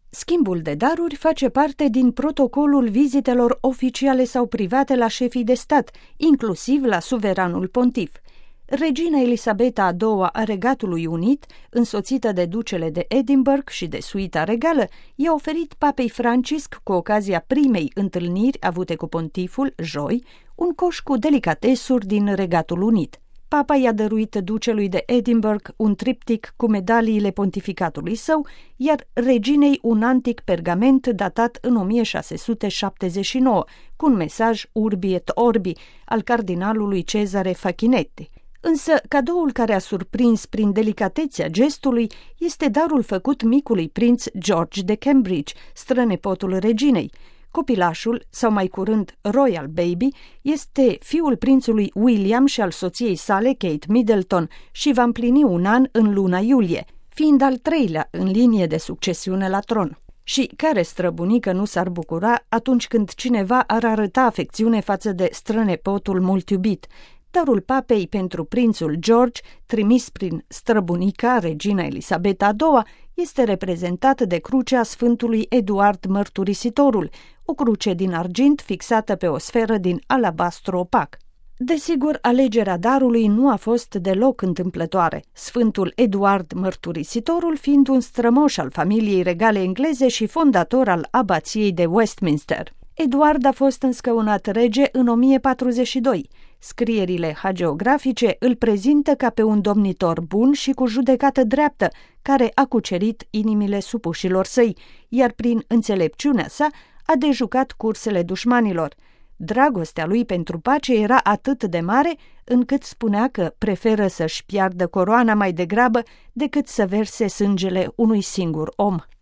Schimbul de daruri face parte din protocolul vizitelor oficiale sau private la șefii de stat, inclusiv la suveranul pontif. Regina Elisabeta a II a Regatului Unit, însoțită de ducele de Edinburgh și de suita regală, i-a oferit papei Francisc, cu ocazia primei întâlniri avute cu pontiful, joi, un coș cu delicatesuri din Regatul Unit. Papa i-a dăruit ducelui de Edinburgh un triptic cu medaliile pontificatului său, iar reginei un antic pergament datat în 1679, cu un mesaj Urbi et Orbi al cardinalului Cezare Facchinetti. Însă, cadoul care a surprins prin delicatețea gestului este darul făcut micului prinț George de Cambridge, strănepotul reginei. Copilașul, sau mai curând Royal Baby, este fiul prințului William și al soției sale, Kate Middleton, și va împlini un an în luna iulie, fiind al treilea în linie de succesiune la tron. Și care străbunică nu s-ar bucura atunci când cineva ar arăta afecțiune față de strănepotul mult iubit? Darul papei pentru prințul George, trimis prin străbunica, regina Elisabeta II, este reprezentat de crucea Sfântului Eduard Mărturisitorul, o cruce din argint fixată pe o sferă din alabastru opac. Desigur, alegerea darului nu a fost deloc întâmplătoare, Sfântul Eduard Mărturisitorul fiind un strămoș al familiei regale engleze și fondator al abației de Westminster. Eduard a fost înscăunat rege în 1042. Scrierile hagiografice îl prezintă ca pe un domnitor bun și cu judecată dreaptă, care a cucerit inimile supușilor săi, iar prin înțelepciunea sa a dejucat cursele dușmanilor. Dragostea lui pentru pace era atât de mare, încât spunea că preferă să-și piardă coroana mai degrabă decât să verse sângele unui singur om.